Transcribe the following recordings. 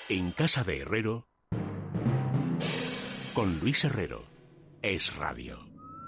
En casa de Herrero, con Luis Herrero, Es Radio.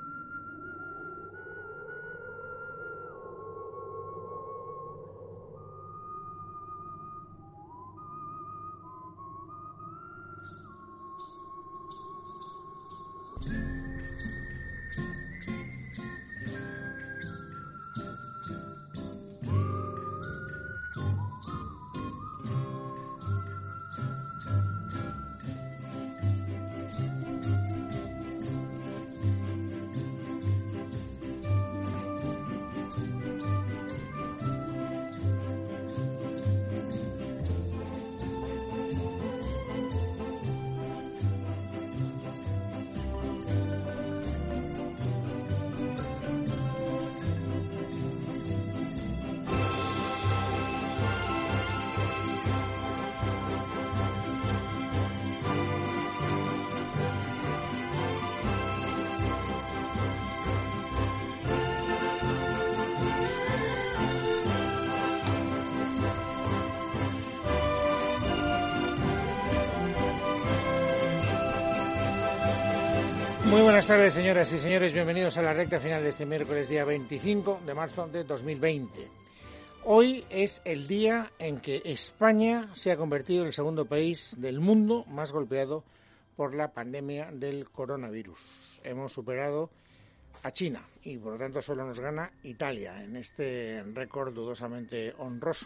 Muy buenas tardes, señoras y señores. Bienvenidos a la recta final de este miércoles, día 25 de marzo de 2020. Hoy es el día en que España se ha convertido en el segundo país del mundo más golpeado por la pandemia del coronavirus. Hemos superado a China y, por lo tanto, solo nos gana Italia en este récord dudosamente honroso.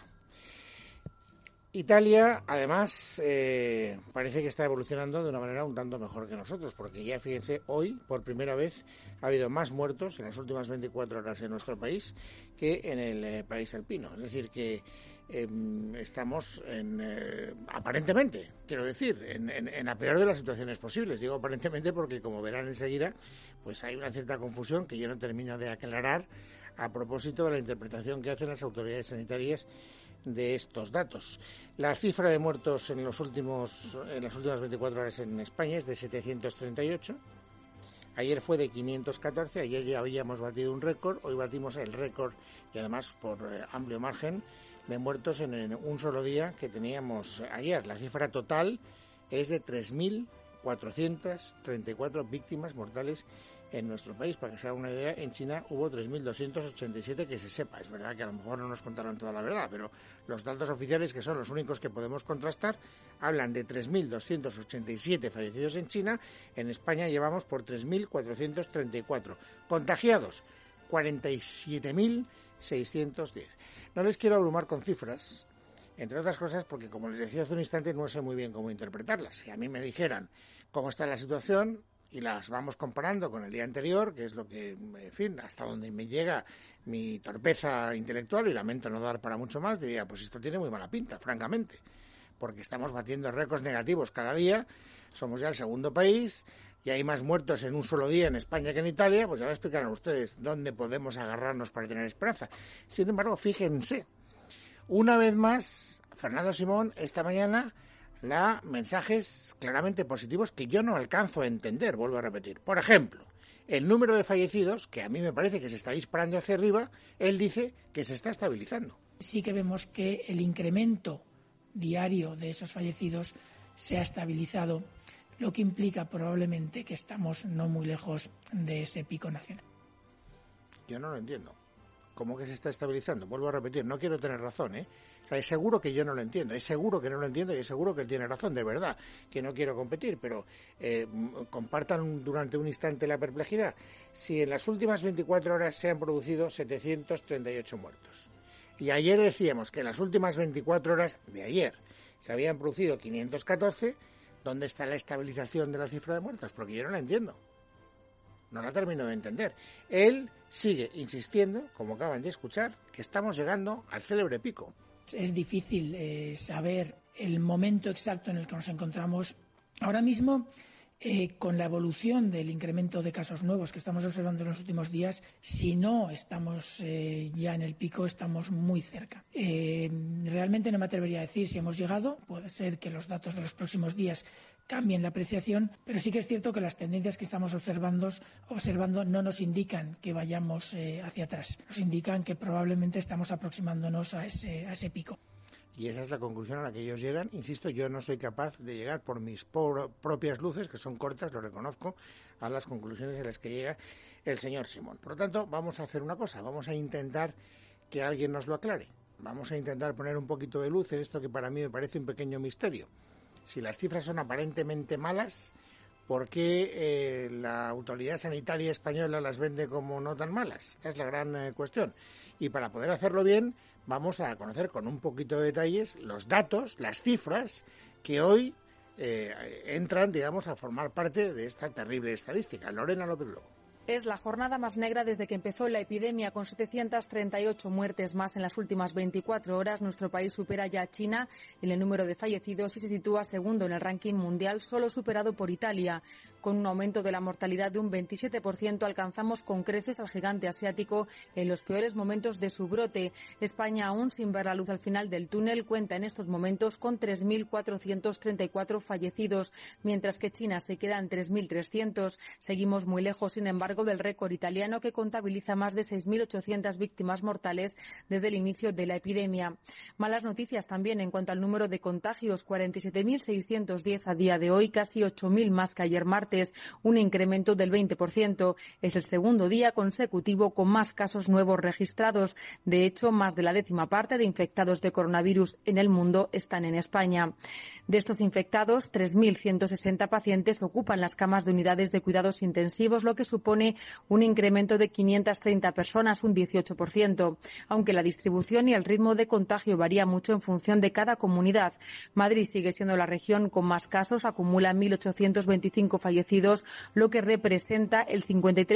Italia, además, parece que está evolucionando de una manera un tanto mejor que nosotros, porque ya fíjense, hoy, por primera vez, ha habido más muertos en las últimas 24 horas en nuestro país que en el país alpino. Es decir, que estamos aparentemente, quiero decir, en la peor de las situaciones posibles. Digo aparentemente porque, como verán enseguida, pues hay una cierta confusión que yo no termino de aclarar a propósito de la interpretación que hacen las autoridades sanitarias de estos datos. La cifra de muertos en las últimas 24 horas en España es de 738. Ayer fue de 514, ayer ya habíamos batido un récord, hoy batimos el récord y además por amplio margen de muertos en un solo día que teníamos ayer. La cifra total es de 3.434 víctimas mortales en nuestro país. Para que se haga una idea, en China hubo 3.287 que se sepa. Es verdad que a lo mejor no nos contaron toda la verdad, pero los datos oficiales, que son los únicos que podemos contrastar, hablan de 3.287 fallecidos en China. En España llevamos por 3.434. Contagiados, 47.610. No les quiero abrumar con cifras, entre otras cosas porque, como les decía hace un instante, no sé muy bien cómo interpretarlas. Si a mí me dijeran cómo está la situación y las vamos comparando con el día anterior, que es lo que, en fin, hasta donde me llega mi torpeza intelectual, y lamento no dar para mucho más, diría, pues esto tiene muy mala pinta, francamente, porque estamos batiendo récords negativos cada día, somos ya el segundo país, y hay más muertos en un solo día en España que en Italia, pues ya me explicarán ustedes dónde podemos agarrarnos para tener esperanza. Sin embargo, fíjense, una vez más, Fernando Simón esta mañana da mensajes claramente positivos que yo no alcanzo a entender, vuelvo a repetir. Por ejemplo, el número de fallecidos, que a mí me parece que se está disparando hacia arriba, él dice que se está estabilizando. Sí que vemos que el incremento diario de esos fallecidos se ha estabilizado, lo que implica probablemente que estamos no muy lejos de ese pico nacional. Yo no lo entiendo. ¿Cómo que se está estabilizando? Vuelvo a repetir, no quiero tener razón, ¿eh? O sea, es seguro que yo no lo entiendo, es seguro que no lo entiendo y es seguro que él tiene razón, de verdad, que no quiero competir, pero compartan durante un instante la perplejidad. Si en las últimas 24 horas se han producido 738 muertos, y ayer decíamos que en las últimas 24 horas de ayer se habían producido 514, ¿dónde está la estabilización de la cifra de muertos? Porque yo no la entiendo. No la termino de entender. Él sigue insistiendo, como acaban de escuchar, que estamos llegando al célebre pico. Es difícil saber el momento exacto en el que nos encontramos ahora mismo. Con la evolución del incremento de casos nuevos que estamos observando en los últimos días, si no estamos ya en el pico, estamos muy cerca. Realmente no me atrevería a decir si hemos llegado. Puede ser que los datos de los próximos días cambien la apreciación, pero sí que es cierto que las tendencias que estamos observando no nos indican que vayamos hacia atrás. Nos indican que probablemente estamos aproximándonos a ese pico. y esa es la conclusión a la que ellos llegan. Insisto, yo no soy capaz de llegar por mis propias luces, que son cortas, lo reconozco, a las conclusiones a las que llega el señor Simón. Por lo tanto, vamos a hacer una cosa, vamos a intentar que alguien nos lo aclare. Vamos a intentar poner un poquito de luz en esto que para mí me parece un pequeño misterio. Si las cifras son aparentemente malas, ¿por qué la autoridad sanitaria española las vende como no tan malas? Esta es la gran cuestión. Y para poder hacerlo bien, vamos a conocer con un poquito de detalles los datos, las cifras que hoy entran, digamos, a formar parte de esta terrible estadística. Lorena López Lobo. Es la jornada más negra desde que empezó la epidemia, con 738 muertes más en las últimas 24 horas. Nuestro país supera ya a China en el número de fallecidos y se sitúa segundo en el ranking mundial, solo superado por Italia. Con un aumento de la mortalidad de un 27%, alcanzamos con creces al gigante asiático en los peores momentos de su brote. España, aún sin ver la luz al final del túnel, cuenta en estos momentos con 3.434 fallecidos, mientras que China se queda en 3.300. Seguimos muy lejos, sin embargo, del récord italiano, que contabiliza más de 6.800 víctimas mortales desde el inicio de la epidemia. Malas noticias también en cuanto al número de contagios, 47.610 a día de hoy, casi 8.000 más que ayer martes, un incremento del 20%. Es el segundo día consecutivo con más casos nuevos registrados. De hecho, más de la 10ª parte de infectados de coronavirus en el mundo están en España. De estos infectados, 3.160 pacientes ocupan las camas de unidades de cuidados intensivos, lo que supone un incremento de 530 personas, un 18%, aunque la distribución y el ritmo de contagio varía mucho en función de cada comunidad. Madrid sigue siendo la región con más casos, acumula 1.825 fallecidos, lo que representa el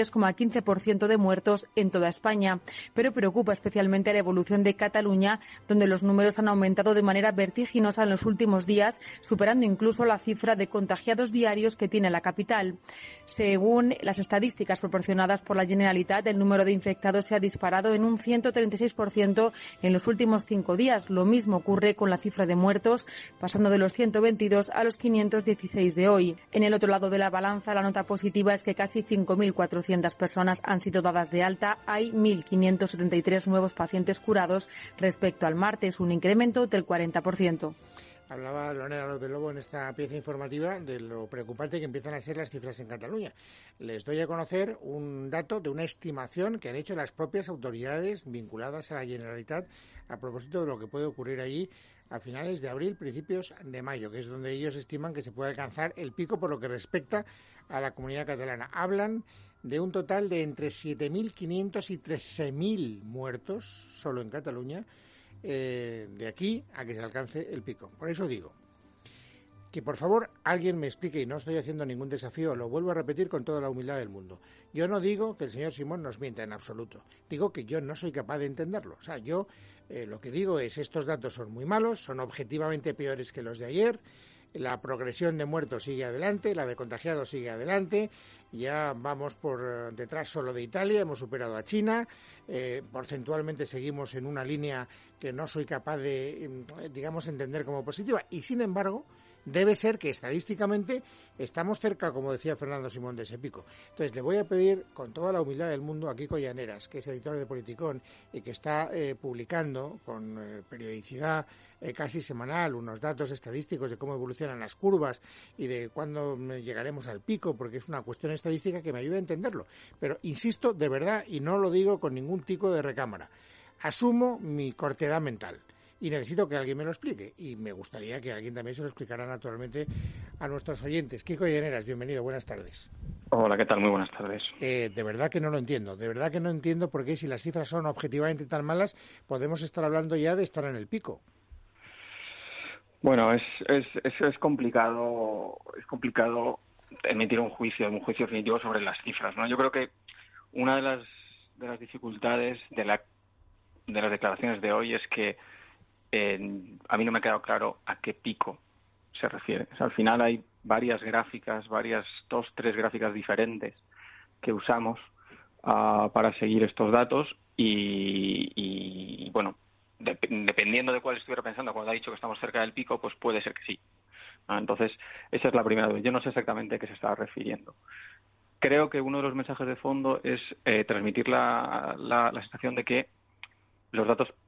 53,15% de muertos en toda España. Pero preocupa especialmente la evolución de Cataluña, donde los números han aumentado de manera vertiginosa en los últimos días, superando incluso la cifra de contagiados diarios que tiene la capital. Según las estadísticas proporcionadas por la Generalitat, el número de infectados se ha disparado en un 136% en los últimos 5 días. Lo mismo ocurre con la cifra de muertos, pasando de los 122 a los 516 de hoy. En el otro lado de la balanza, la nota positiva es que casi 5.400 personas han sido dadas de alta. Hay 1.573 nuevos pacientes curados respecto al martes, un incremento del 40%. Hablaba Lorena López Lobo en esta pieza informativa de lo preocupante que empiezan a ser las cifras en Cataluña. Les doy a conocer un dato de una estimación que han hecho las propias autoridades vinculadas a la Generalitat a propósito de lo que puede ocurrir allí a finales de abril, principios de mayo, que es donde ellos estiman que se puede alcanzar el pico por lo que respecta a la comunidad catalana. Hablan de un total de entre 7.500 y 13.000 muertos solo en Cataluña, de aquí a que se alcance el pico. Por eso digo que por favor alguien me explique, y no estoy haciendo ningún desafío, lo vuelvo a repetir con toda la humildad del mundo. Yo no digo que el señor Simón nos mienta en absoluto, digo que yo no soy capaz de entenderlo. O sea, yo lo que digo es, estos datos son muy malos, son objetivamente peores que los de ayer, la progresión de muertos sigue adelante, la de contagiados sigue adelante, ya vamos por detrás solo de Italia, hemos superado a China, porcentualmente seguimos en una línea que no soy capaz de, digamos, entender como positiva, y sin embargo debe ser que estadísticamente estamos cerca, como decía Fernando Simón, de ese pico. Entonces le voy a pedir con toda la humildad del mundo a Kiko Llaneras, que es editor de Politicón y que está publicando con periodicidad casi semanal unos datos estadísticos de cómo evolucionan las curvas y de cuándo llegaremos al pico, porque es una cuestión estadística que me ayuda a entenderlo. Pero insisto, de verdad, y no lo digo con ningún tipo de recámara, asumo mi cortedad mental. Y necesito que alguien me lo explique. Y me gustaría que alguien también se lo explicara naturalmente a nuestros oyentes. Kiko Llaneras, bienvenido, buenas tardes. Hola, ¿qué tal? Muy buenas tardes. De verdad que no lo entiendo. De verdad que no entiendo por qué, si las cifras son objetivamente tan malas, podemos estar hablando ya de estar en el pico. Bueno, es complicado. Es complicado emitir un juicio definitivo sobre las cifras, ¿no? Yo creo que una de las dificultades de las declaraciones de hoy es que a mí no me ha quedado claro a qué pico se refiere. O sea, al final hay varias gráficas, 2-3 gráficas diferentes que usamos para seguir estos datos y bueno, dependiendo de cuál estuviera pensando cuando ha dicho que estamos cerca del pico, pues puede ser que sí. Entonces, esa es la primera duda. Yo no sé exactamente a qué se estaba refiriendo. Creo que uno de los mensajes de fondo es transmitir la sensación de que los datos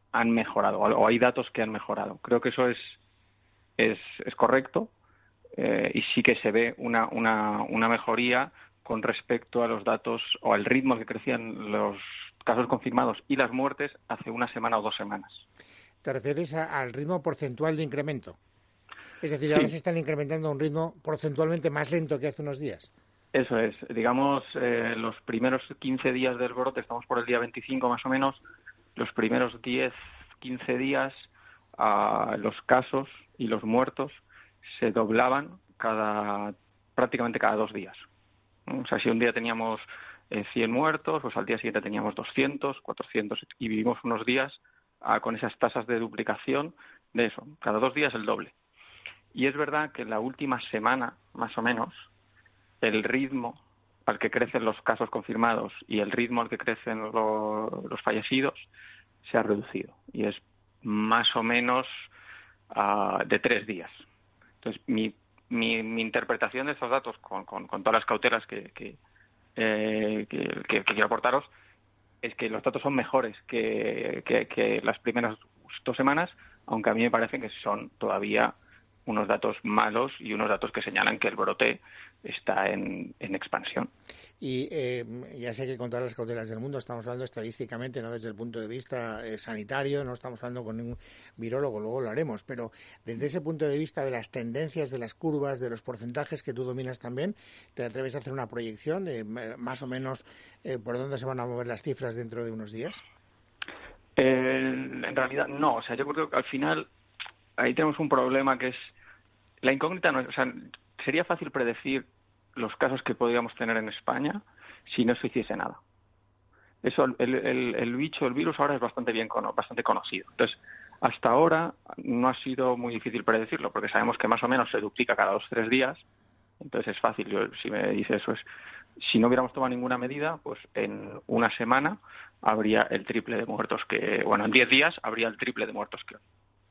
han mejorado o hay datos que han mejorado. Creo que eso es correcto y sí que se ve una mejoría con respecto a los datos o al ritmo al que crecían los casos confirmados y las muertes hace una semana o 2 semanas. ¿Te refieres al ritmo porcentual de incremento? Es decir, Sí. ahora se están incrementando a un ritmo porcentualmente más lento que hace unos días. Eso es. Digamos, los primeros 15 días del brote, estamos por el día 25 más o menos, los primeros 10, 15 días los casos y los muertos se doblaban prácticamente cada 2 días. O sea, si un día teníamos 100 muertos, pues al día siguiente teníamos 200, 400 y vivimos unos días con esas tasas de duplicación de eso, cada 2 días el doble. Y es verdad que en la última semana, más o menos, el ritmo al que crecen los casos confirmados y el ritmo al que crecen los fallecidos se ha reducido. Y es más o menos de 3 días. Entonces, mi interpretación de estos datos, con todas las cautelas que quiero aportaros, es que los datos son mejores que las primeras 2 semanas, aunque a mí me parece que son todavía unos datos malos y unos datos que señalan que el brote está en expansión. Y ya sé que con todas las cautelas del mundo estamos hablando estadísticamente, no desde el punto de vista sanitario, no estamos hablando con ningún virólogo, luego lo haremos, pero desde ese punto de vista de las tendencias, de las curvas, de los porcentajes que tú dominas también, ¿te atreves a hacer una proyección de más o menos por dónde se van a mover las cifras dentro de unos días? En realidad no, o sea, yo creo que al final ahí tenemos un problema que es la incógnita. No, o sea, sería fácil predecir los casos que podríamos tener en España si no se hiciese nada. Eso, el virus ahora es bastante conocido. Entonces, hasta ahora no ha sido muy difícil predecirlo, porque sabemos que más o menos se duplica cada 2 o 3 días. Entonces es fácil. Si me dice eso, si no hubiéramos tomado ninguna medida, pues en una semana habría el triple de muertos en 10 días habría el triple de muertos que hoy.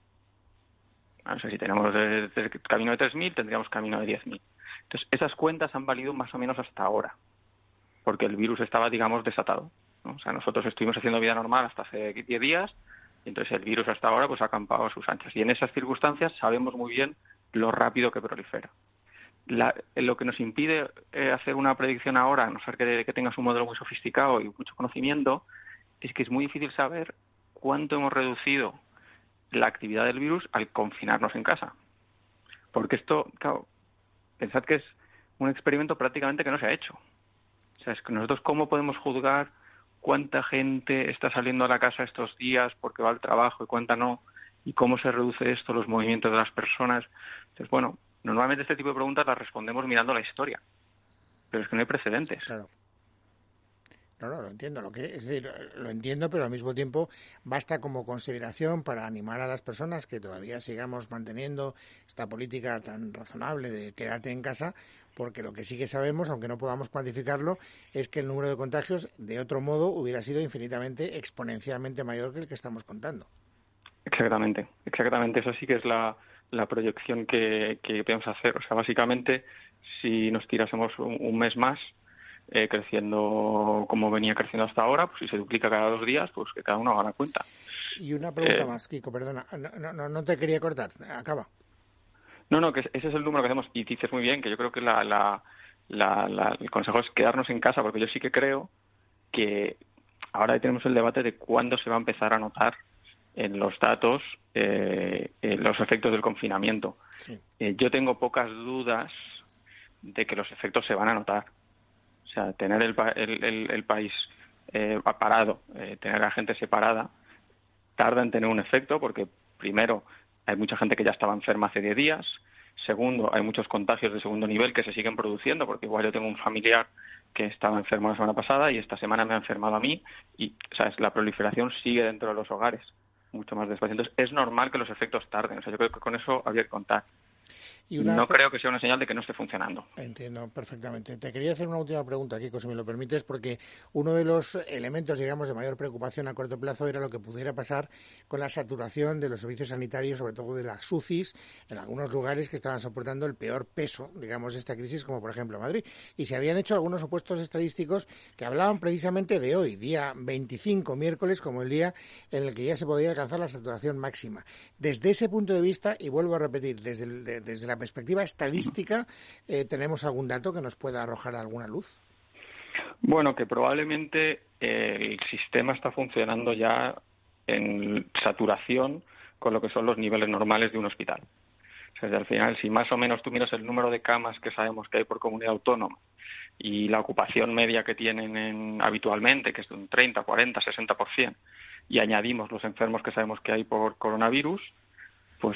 No sé, si tenemos camino de 3.000, tendríamos camino de 10.000. Entonces, esas cuentas han valido más o menos hasta ahora, porque el virus estaba, digamos, desatado, ¿no? O sea, nosotros estuvimos haciendo vida normal hasta hace 10 días, y entonces el virus hasta ahora pues ha acampado a sus anchas. Y en esas circunstancias sabemos muy bien lo rápido que prolifera. Lo que nos impide hacer una predicción ahora, a no ser que tengas un modelo muy sofisticado y mucho conocimiento, es que es muy difícil saber cuánto hemos reducido la actividad del virus al confinarnos en casa. Porque esto, claro, pensad que es un experimento prácticamente que no se ha hecho. O sea, es que nosotros, ¿cómo podemos juzgar cuánta gente está saliendo a la casa estos días porque va al trabajo y cuánta no? ¿Y cómo se reduce esto, los movimientos de las personas? Entonces, bueno, normalmente este tipo de preguntas las respondemos mirando la historia. Pero es que no hay precedentes. Claro. No, lo entiendo. Es decir, lo entiendo, pero al mismo tiempo basta como consideración para animar a las personas que todavía sigamos manteniendo esta política tan razonable de quédate en casa, porque lo que sí que sabemos, aunque no podamos cuantificarlo, es que el número de contagios, de otro modo, hubiera sido infinitamente, exponencialmente mayor que el que estamos contando. Exactamente. Esa sí que es la proyección que podemos hacer. O sea, básicamente, si nos tirásemos un mes más, creciendo como venía creciendo hasta ahora, pues si se duplica cada 2 días, pues que cada uno haga la cuenta. Y una pregunta más, Kiko, perdona, no te quería cortar, acaba. No, que ese es el número que hacemos, y dices muy bien que yo creo que el consejo es quedarnos en casa, porque yo sí que creo que ahora tenemos el debate de cuándo se va a empezar a notar en los datos los efectos del confinamiento. Sí. Yo tengo pocas dudas de que los efectos se van a notar. O sea, tener el país parado, tener a la gente separada, tarda en tener un efecto porque, primero, hay mucha gente que ya estaba enferma hace 10 días. Segundo, hay muchos contagios de segundo nivel que se siguen produciendo, porque igual yo tengo un familiar que estaba enfermo la semana pasada y esta semana me ha enfermado a mí. Y, ¿sabes?, la proliferación sigue dentro de los hogares, mucho más despacio. Entonces, es normal que los efectos tarden. O sea, yo creo que con eso habría que contar. No creo que sea una señal de que no esté funcionando. Entiendo perfectamente. Te quería hacer una última pregunta, Kiko, si me lo permites, porque uno de los elementos, digamos, de mayor preocupación a corto plazo era lo que pudiera pasar con la saturación de los servicios sanitarios, sobre todo de las UCIs, en algunos lugares que estaban soportando el peor peso, digamos, de esta crisis, como por ejemplo Madrid. Y se habían hecho algunos supuestos estadísticos que hablaban precisamente de hoy, día 25, miércoles, como el día en el que ya se podía alcanzar la saturación máxima. Desde ese punto de vista, y vuelvo a repetir, desde la perspectiva estadística, ¿tenemos algún dato que nos pueda arrojar alguna luz? Bueno, que probablemente el sistema está funcionando ya en saturación con lo que son los niveles normales de un hospital. O sea, al final, si más o menos tú miras el número de camas que sabemos que hay por comunidad autónoma y la ocupación media que tienen habitualmente, que es de un 30, 40, 60%, y añadimos los enfermos que sabemos que hay por coronavirus, pues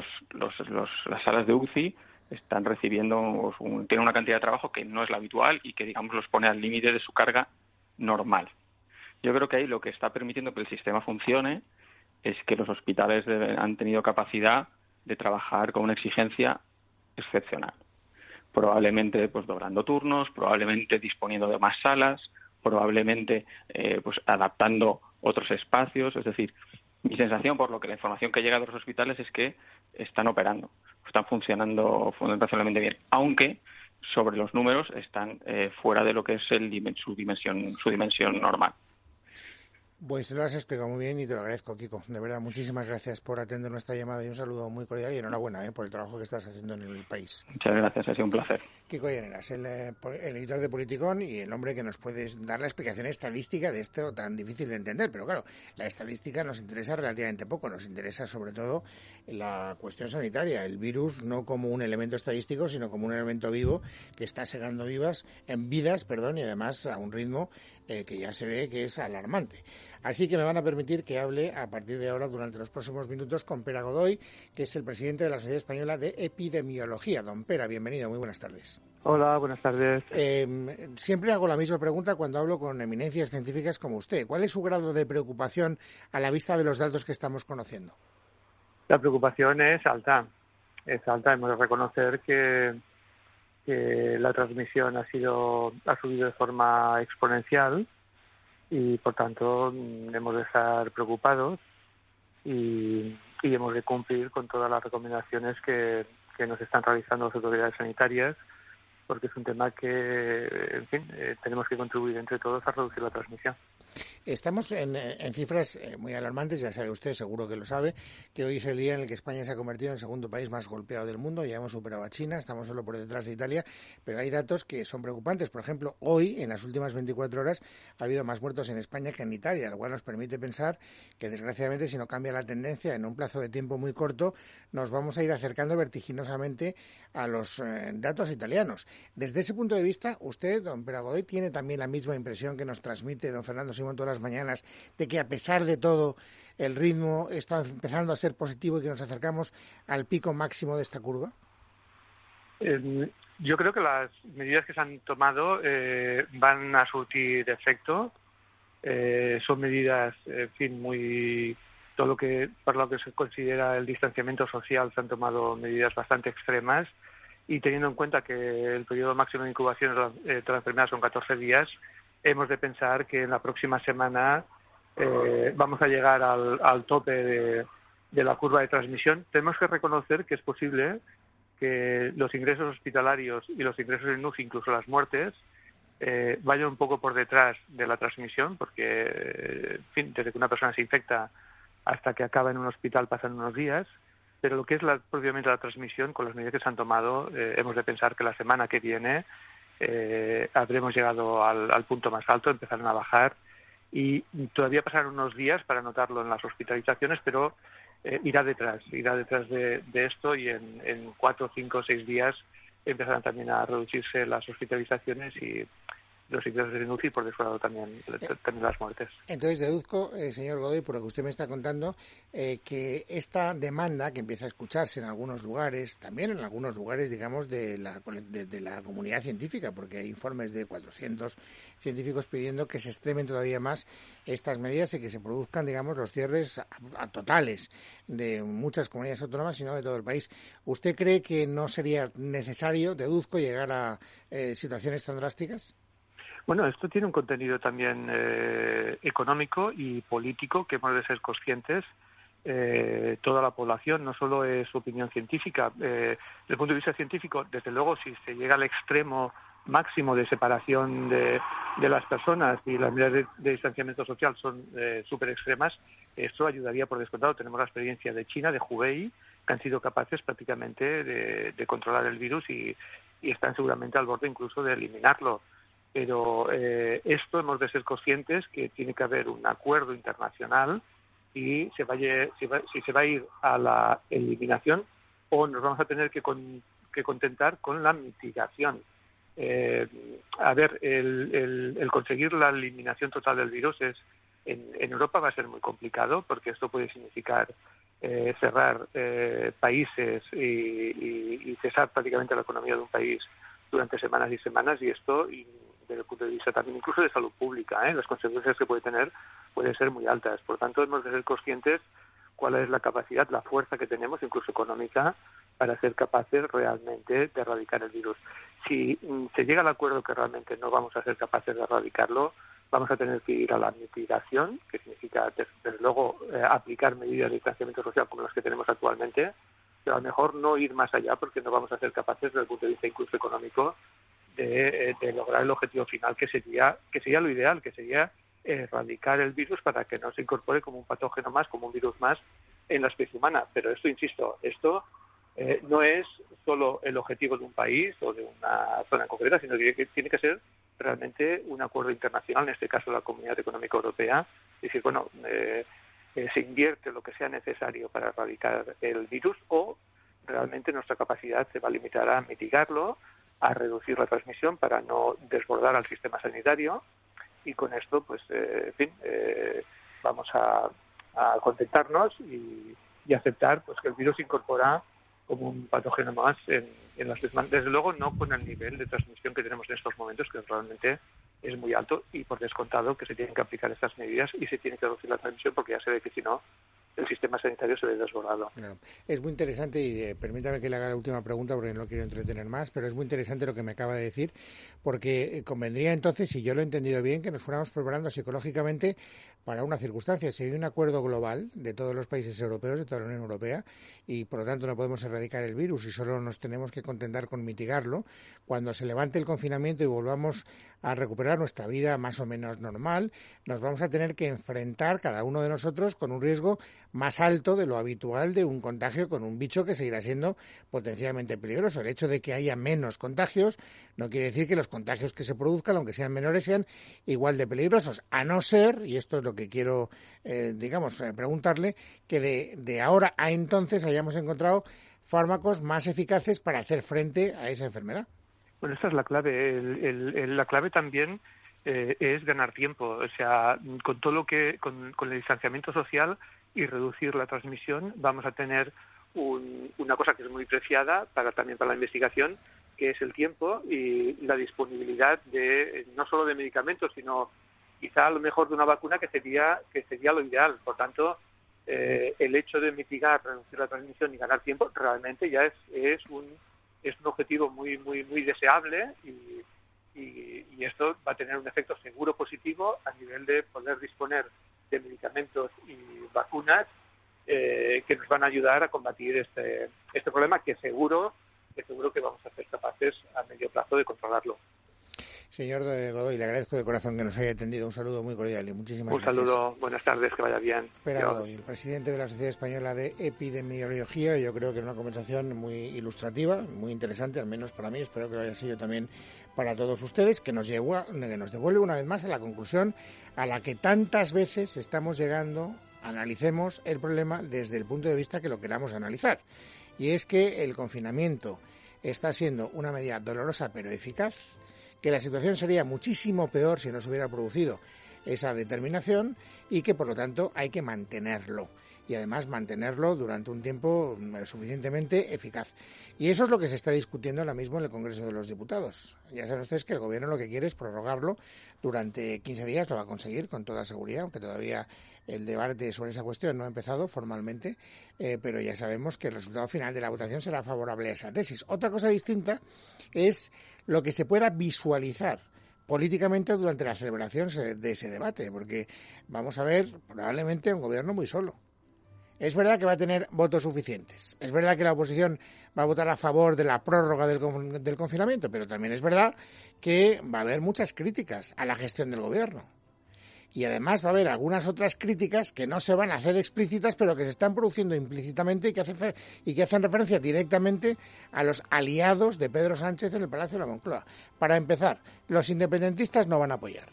las salas de UCI están recibiendo, tienen una cantidad de trabajo que no es la habitual y que, digamos, los pone al límite de su carga normal. Yo creo que ahí lo que está permitiendo que el sistema funcione es que los hospitales han tenido capacidad de trabajar con una exigencia excepcional. Probablemente pues doblando turnos, probablemente disponiendo de más salas, probablemente pues adaptando otros espacios. Es decir, mi sensación, por lo que la información que llega de los hospitales, es que están operando, están funcionando razonablemente bien, aunque sobre los números están fuera de lo que es su dimensión normal. Pues te lo has explicado muy bien y te lo agradezco, Kiko. De verdad, muchísimas gracias por atender nuestra llamada y un saludo muy cordial y enhorabuena por el trabajo que estás haciendo en el país. Muchas gracias, ha sido un placer. Kiko Llaneras, el editor de Politicón y el hombre que nos puede dar la explicación estadística de esto tan difícil de entender. Pero claro, la estadística nos interesa relativamente poco, nos interesa sobre todo la cuestión sanitaria, el virus no como un elemento estadístico, sino como un elemento vivo que está segando vidas, y además a un ritmo que ya se ve que es alarmante. Así que me van a permitir que hable a partir de ahora durante los próximos minutos con Pere Godoy, que es el presidente de la Sociedad Española de Epidemiología. Don Pere, bienvenido, muy buenas tardes. Hola, buenas tardes. Siempre hago la misma pregunta cuando hablo con eminencias científicas como usted. ¿Cuál es su grado de preocupación a la vista de los datos que estamos conociendo? La preocupación es alta. Hemos de reconocer que la transmisión ha subido de forma exponencial y, por tanto, hemos de estar preocupados y hemos de cumplir con todas las recomendaciones que nos están realizando las autoridades sanitarias, porque es un tema que, en fin, tenemos que contribuir entre todos a reducir la transmisión. Estamos en cifras muy alarmantes, ya sabe usted, seguro que lo sabe, que hoy es el día en el que España se ha convertido en el segundo país más golpeado del mundo, ya hemos superado a China, estamos solo por detrás de Italia, pero hay datos que son preocupantes. Por ejemplo, hoy, en las últimas 24 horas, ha habido más muertos en España que en Italia, lo cual nos permite pensar que, desgraciadamente, si no cambia la tendencia, en un plazo de tiempo muy corto, nos vamos a ir acercando vertiginosamente a los datos italianos. Desde ese punto de vista, usted, don Pere Godoy, tiene también la misma impresión que nos transmite don Fernando Simón todas las mañanas, de que a pesar de todo el ritmo está empezando a ser positivo y que nos acercamos al pico máximo de esta curva? Yo creo que las medidas que se han tomado van a surtir efecto. Son medidas, en fin, por lo que se considera el distanciamiento social, se han tomado medidas bastante extremas, y teniendo en cuenta que el periodo máximo de incubación de la enfermedad son 14 días, hemos de pensar que en la próxima semana vamos a llegar al tope de la curva de transmisión. Tenemos que reconocer que es posible que los ingresos hospitalarios y los ingresos en UCI, incluso las muertes, vayan un poco por detrás de la transmisión, porque, en fin, desde que una persona se infecta hasta que acaba en un hospital pasan unos días. Pero lo que es propiamente la transmisión, con las medidas que se han tomado, hemos de pensar que la semana que viene habremos llegado al punto más alto, empezarán a bajar, y todavía pasarán unos días para notarlo en las hospitalizaciones, pero irá detrás de esto, y en 4, 5, 6 días empezarán también a reducirse las hospitalizaciones y los ingresos en UCI y por descontado también las muertes. Entonces deduzco, señor Godoy, por lo que usted me está contando, que esta demanda que empieza a escucharse en algunos lugares, también en algunos lugares, digamos, de la comunidad científica, porque hay informes de 400 científicos pidiendo que se extremen todavía más estas medidas y que se produzcan, digamos, los cierres a totales de muchas comunidades autónomas, sino de todo el país. ¿Usted cree que no sería necesario, deduzco, llegar a situaciones tan drásticas? Bueno, esto tiene un contenido también económico y político que hemos de ser conscientes. Toda la población, no solo es opinión científica. Desde el punto de vista científico, desde luego, si se llega al extremo máximo de separación de las personas y las medidas de distanciamiento social son súper extremas, esto ayudaría por descontado. Tenemos la experiencia de China, de Hubei, que han sido capaces prácticamente de controlar el virus y están seguramente al borde incluso de eliminarlo. Pero esto hemos de ser conscientes que tiene que haber un acuerdo internacional y si se va a ir a la eliminación o nos vamos a tener que contentar con la mitigación. El conseguir la eliminación total del virus en Europa va a ser muy complicado, porque esto puede significar cerrar países y cesar prácticamente la economía de un país durante semanas y semanas, y esto, desde el punto de vista también incluso de salud pública, las consecuencias que puede tener pueden ser muy altas. Por tanto, hemos de ser conscientes cuál es la capacidad, la fuerza que tenemos, incluso económica, para ser capaces realmente de erradicar el virus. Si se llega al acuerdo que realmente no vamos a ser capaces de erradicarlo, vamos a tener que ir a la mitigación, que significa, desde luego, aplicar medidas de distanciamiento social como las que tenemos actualmente, pero a lo mejor no ir más allá, porque no vamos a ser capaces, desde el punto de vista incluso económico, de lograr el objetivo final, que sería lo ideal, que sería erradicar el virus para que no se incorpore como un patógeno más, como un virus más en la especie humana. Pero esto, insisto, no es solo el objetivo de un país o de una zona en concreta, sino que tiene que ser realmente un acuerdo internacional, en este caso la Comunidad Económica Europea, es decir, bueno, se invierte lo que sea necesario para erradicar el virus, o realmente nuestra capacidad se va a limitar a mitigarlo, a reducir la transmisión para no desbordar al sistema sanitario, y con esto, pues, vamos a contentarnos y aceptar, pues, que el virus se incorpora como un patógeno más en las demás. Desde luego no con el nivel de transmisión que tenemos en estos momentos, que realmente es muy alto, y por descontado que se tienen que aplicar estas medidas y se tiene que reducir la transmisión, porque ya se ve que si no, el sistema sanitario se ve desbordado. Claro. Es muy interesante, y permítame que le haga la última pregunta porque no quiero entretener más, pero es muy interesante lo que me acaba de decir, porque convendría entonces, si yo lo he entendido bien, que nos fuéramos preparando psicológicamente para una circunstancia. Si hay un acuerdo global de todos los países europeos, de toda la Unión Europea, y por lo tanto no podemos erradicar el virus y solo nos tenemos que contentar con mitigarlo, cuando se levante el confinamiento y volvamos a recuperar nuestra vida más o menos normal, nos vamos a tener que enfrentar cada uno de nosotros con un riesgo más alto de lo habitual de un contagio con un bicho que seguirá siendo potencialmente peligroso. El hecho de que haya menos contagios no quiere decir que los contagios que se produzcan, aunque sean menores, sean igual de peligrosos, a no ser, y esto es lo que quiero, preguntarle, que de ahora a entonces hayamos encontrado fármacos más eficaces para hacer frente a esa enfermedad. Bueno, esta es la clave. La clave también es ganar tiempo. O sea, con todo lo que, con el distanciamiento social y reducir la transmisión, vamos a tener una cosa que es muy preciada también para la investigación, que es el tiempo y la disponibilidad no solo de medicamentos, sino quizá a lo mejor de una vacuna, que sería lo ideal. Por tanto, el hecho de mitigar, reducir la transmisión y ganar tiempo realmente ya es un objetivo muy muy muy deseable, y esto va a tener un efecto seguro positivo a nivel de poder disponer de medicamentos y vacunas que nos van a ayudar a combatir este problema, que seguro que vamos a ser capaces a medio plazo de controlarlo. Señor Godoy, le agradezco de corazón que nos haya atendido. Un saludo muy cordial y muchísimas gracias. Un saludo, buenas tardes, que vaya bien. Pere Godoy, el presidente de la Sociedad Española de Epidemiología. Yo creo que es una conversación muy ilustrativa, muy interesante, al menos para mí, espero que lo haya sido también para todos ustedes, que nos devuelve una vez más a la conclusión a la que tantas veces estamos llegando. Analicemos el problema desde el punto de vista que lo queramos analizar. Y es que el confinamiento está siendo una medida dolorosa pero eficaz, que la situación sería muchísimo peor si no se hubiera producido esa determinación y que, por lo tanto, hay que mantenerlo. Y además mantenerlo durante un tiempo suficientemente eficaz. Y eso es lo que se está discutiendo ahora mismo en el Congreso de los Diputados. Ya saben ustedes que el Gobierno lo que quiere es prorrogarlo durante 15 días, lo va a conseguir con toda seguridad, aunque todavía el debate sobre esa cuestión no ha empezado formalmente, pero ya sabemos que el resultado final de la votación será favorable a esa tesis. Otra cosa distinta es lo que se pueda visualizar políticamente durante la celebración de ese debate, porque vamos a ver probablemente un Gobierno muy solo. Es verdad que va a tener votos suficientes. Es verdad que la oposición va a votar a favor de la prórroga del confinamiento, pero también es verdad que va a haber muchas críticas a la gestión del Gobierno. Y además va a haber algunas otras críticas que no se van a hacer explícitas, pero que se están produciendo implícitamente y que hacen referencia directamente a los aliados de Pedro Sánchez en el Palacio de la Moncloa. Para empezar, los independentistas no van a apoyar.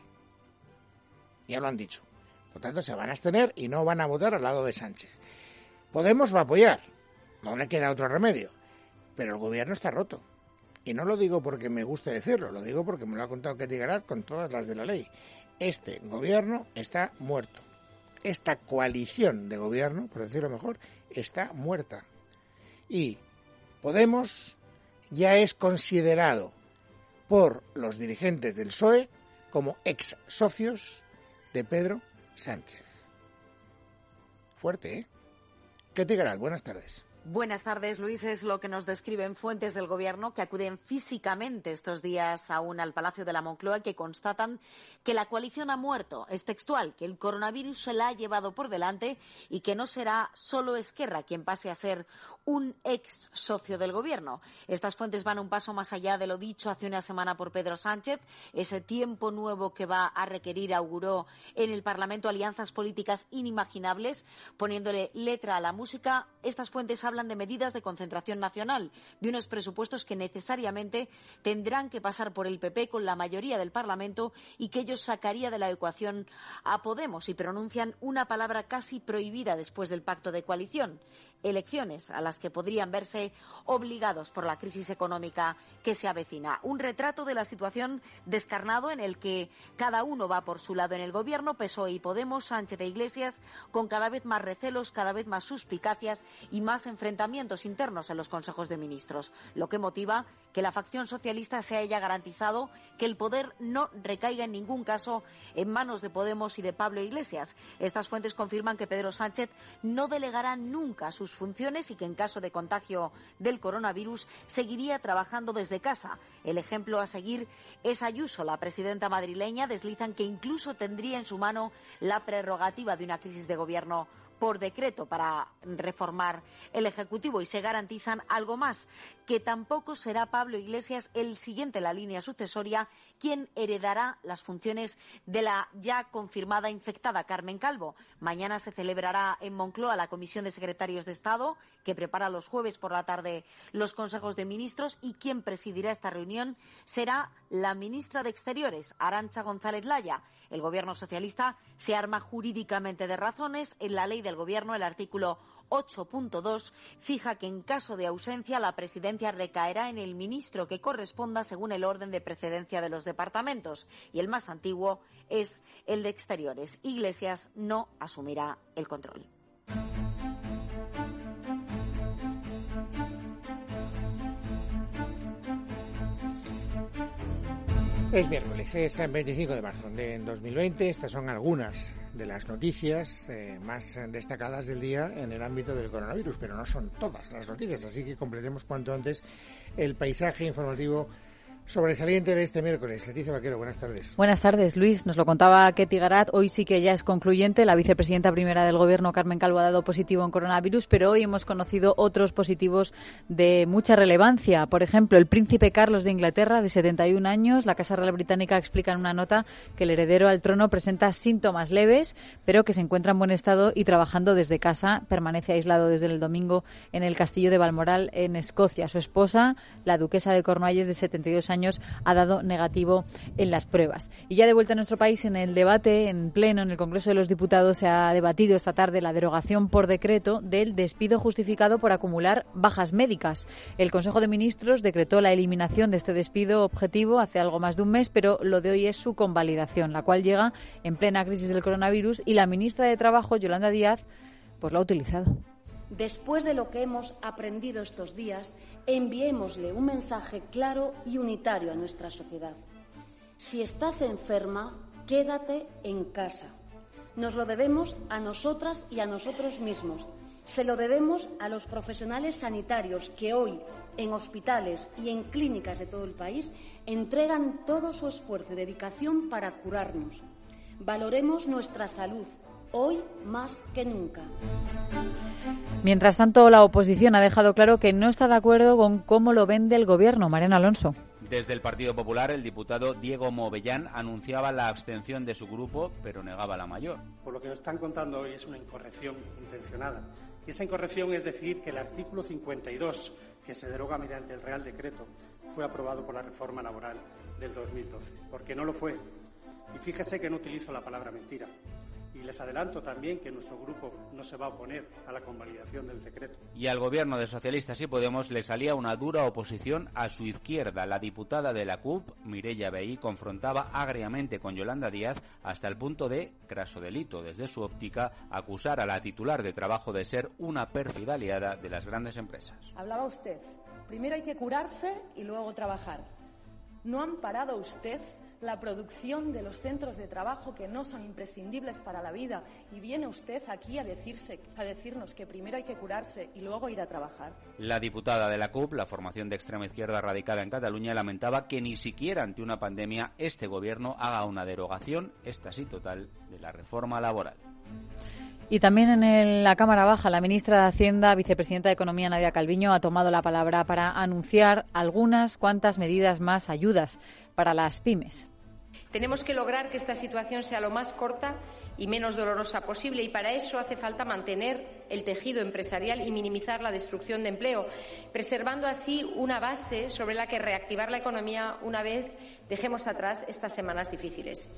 Ya lo han dicho. Por tanto, se van a abstener y no van a votar al lado de Sánchez. Podemos va a apoyar, no le queda otro remedio, pero el Gobierno está roto. Y no lo digo porque me guste decirlo, lo digo porque me lo ha contado Ketty Garat con todas las de la ley. Este Gobierno está muerto. Esta coalición de Gobierno, por decirlo mejor, está muerta. Y Podemos ya es considerado por los dirigentes del PSOE como ex socios de Pedro Sánchez. Fuerte, ¿eh? Ketty Garat, buenas tardes. Buenas tardes, Luis. Es lo que nos describen fuentes del Gobierno que acuden físicamente estos días aún al Palacio de la Moncloa y que constatan que la coalición ha muerto. Es textual, que el coronavirus se la ha llevado por delante y que no será solo Esquerra quien pase a ser un ex socio del Gobierno. Estas fuentes van un paso más allá de lo dicho hace una semana por Pedro Sánchez. Ese tiempo nuevo que va a requerir auguró en el Parlamento alianzas políticas inimaginables, poniéndole letra a la música. Estas fuentes hablan de medidas de concentración nacional, de unos presupuestos que necesariamente tendrán que pasar por el PP con la mayoría del Parlamento y que ellos sacaría de la ecuación a Podemos, y pronuncian una palabra casi prohibida después del pacto de coalición: elecciones a las que podrían verse obligados por la crisis económica que se avecina. Un retrato de la situación descarnado en el que cada uno va por su lado en el Gobierno, PSOE y Podemos, Sánchez e Iglesias, con cada vez más recelos, cada vez más suspicacias y más enfrentamientos internos en los consejos de ministros, lo que motiva que la facción socialista se haya garantizado que el poder no recaiga en ningún caso en manos de Podemos y de Pablo Iglesias. Estas fuentes confirman que Pedro Sánchez no delegará nunca sus funciones y que en caso de contagio del coronavirus seguiría trabajando desde casa. El ejemplo a seguir es Ayuso, la presidenta madrileña. Deslizan que incluso tendría en su mano la prerrogativa de una crisis de gobierno por decreto para reformar el Ejecutivo, y se garantizan algo más, que tampoco será Pablo Iglesias el siguiente en la línea sucesoria quien heredará las funciones de la ya confirmada infectada Carmen Calvo. Mañana se celebrará en Moncloa la Comisión de Secretarios de Estado, que prepara los jueves por la tarde los consejos de ministros, y quien presidirá esta reunión será la ministra de Exteriores, Arantxa González Laya. El Gobierno socialista se arma jurídicamente de razones. En la ley del Gobierno, el artículo 8.2 fija que en caso de ausencia la presidencia recaerá en el ministro que corresponda según el orden de precedencia de los departamentos, y el más antiguo es el de Exteriores. Iglesias no asumirá el control. Es miércoles, es el 25 de marzo de 2020. Estas son algunas de las noticias más destacadas del día en el ámbito del coronavirus, pero no son todas las noticias, así que completemos cuanto antes el paisaje informativo sobresaliente de este miércoles. Leticia Vaquero, buenas tardes. Buenas tardes, Luis. Nos lo contaba Ketty Garat. Hoy sí que ya es concluyente. La vicepresidenta primera del Gobierno, Carmen Calvo, ha dado positivo en coronavirus, pero hoy hemos conocido otros positivos de mucha relevancia. Por ejemplo, el príncipe Carlos de Inglaterra, de 71 años. La Casa Real Británica explica en una nota que el heredero al trono presenta síntomas leves, pero que se encuentra en buen estado y trabajando desde casa. Permanece aislado desde el domingo en el castillo de Balmoral, en Escocia. Su esposa, la duquesa de Cornualles, de 72 años, años ha dado negativo en las pruebas. Y ya de vuelta a nuestro país, en el debate en pleno en el Congreso de los Diputados se ha debatido esta tarde la derogación por decreto del despido justificado por acumular bajas médicas. El Consejo de Ministros decretó la eliminación de este despido objetivo hace algo más de un mes, pero lo de hoy es su convalidación, la cual llega en plena crisis del coronavirus, y la ministra de Trabajo, Yolanda Díaz, pues lo ha utilizado. Después de lo que hemos aprendido estos días, enviémosle un mensaje claro y unitario a nuestra sociedad. Si estás enferma, quédate en casa. Nos lo debemos a nosotras y a nosotros mismos. Se lo debemos a los profesionales sanitarios que hoy, en hospitales y en clínicas de todo el país, entregan todo su esfuerzo y dedicación para curarnos. Valoremos nuestra salud, hoy más que nunca. Mientras tanto, la oposición ha dejado claro que no está de acuerdo con cómo lo vende el Gobierno. Mariano Alonso. Desde el Partido Popular, el diputado Diego Movellán anunciaba la abstención de su grupo, pero negaba la mayor. Por lo que nos están contando hoy es una incorrección intencionada. Y esa incorrección es decir que el artículo 52, que se deroga mediante el Real Decreto, fue aprobado por la reforma laboral del 2012, porque no lo fue. Y fíjese que no utilizo la palabra mentira. Y les adelanto también que nuestro grupo no se va a oponer a la convalidación del decreto. Y al gobierno de Socialistas y Podemos le salía una dura oposición a su izquierda. La diputada de la CUP, Mireia Vehí, confrontaba agriamente con Yolanda Díaz hasta el punto de craso delito. Desde su óptica, acusar a la titular de Trabajo de ser una pérfida aliada de las grandes empresas. Hablaba usted, primero hay que curarse y luego trabajar. ¿No han parado usted la producción de los centros de trabajo que no son imprescindibles para la vida, y viene usted aquí a decirnos que primero hay que curarse y luego ir a trabajar? La diputada de la CUP, la formación de extrema izquierda radicada en Cataluña, lamentaba que ni siquiera ante una pandemia este gobierno haga una derogación, esta sí total, de la reforma laboral. Y también en la Cámara Baja, la ministra de Hacienda, vicepresidenta de Economía, Nadia Calviño, ha tomado la palabra para anunciar algunas cuantas medidas más, ayudas para las pymes. Tenemos que lograr que esta situación sea lo más corta y menos dolorosa posible, y para eso hace falta mantener el tejido empresarial y minimizar la destrucción de empleo, preservando así una base sobre la que reactivar la economía una vez dejemos atrás estas semanas difíciles.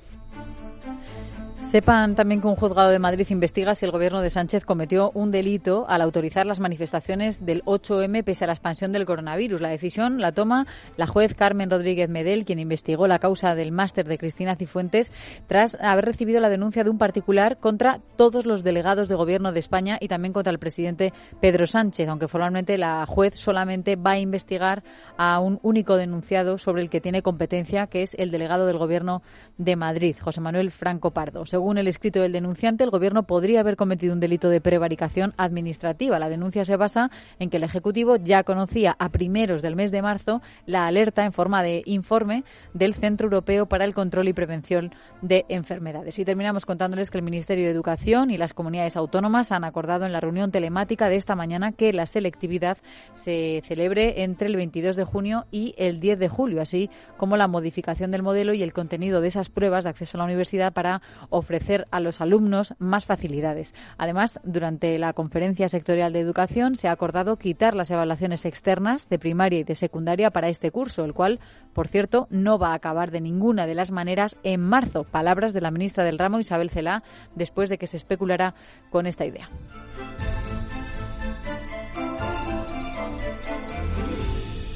Sepan también que un juzgado de Madrid investiga si el gobierno de Sánchez cometió un delito al autorizar las manifestaciones del 8M pese a la expansión del coronavirus. La decisión la toma la juez Carmen Rodríguez Medel, quien investigó la causa del máster de Cristina Cifuentes tras haber recibido la denuncia de un particular contra todos los delegados de gobierno de España y también contra el presidente Pedro Sánchez, aunque formalmente la juez solamente va a investigar a un único denunciado sobre el que tiene competencia, que es el delegado del gobierno de Madrid, José Manuel Franco Pardo. Según el escrito del denunciante, el Gobierno podría haber cometido un delito de prevaricación administrativa. La denuncia se basa en que el Ejecutivo ya conocía a primeros del mes de marzo la alerta en forma de informe del Centro Europeo para el Control y Prevención de Enfermedades. Y terminamos contándoles que el Ministerio de Educación y las comunidades autónomas han acordado en la reunión telemática de esta mañana que la selectividad se celebre entre el 22 de junio y el 10 de julio, así como la modificación del modelo y el contenido de esas pruebas de acceso a la universidad para ofrecer a los alumnos más facilidades. Además, durante la conferencia sectorial de educación se ha acordado quitar las evaluaciones externas de primaria y de secundaria para este curso, el cual, por cierto, no va a acabar de ninguna de las maneras en marzo. Palabras de la ministra del ramo, Isabel Celaá, después de que se especulara con esta idea.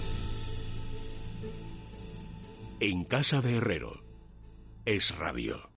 En casa de Herrero es radio.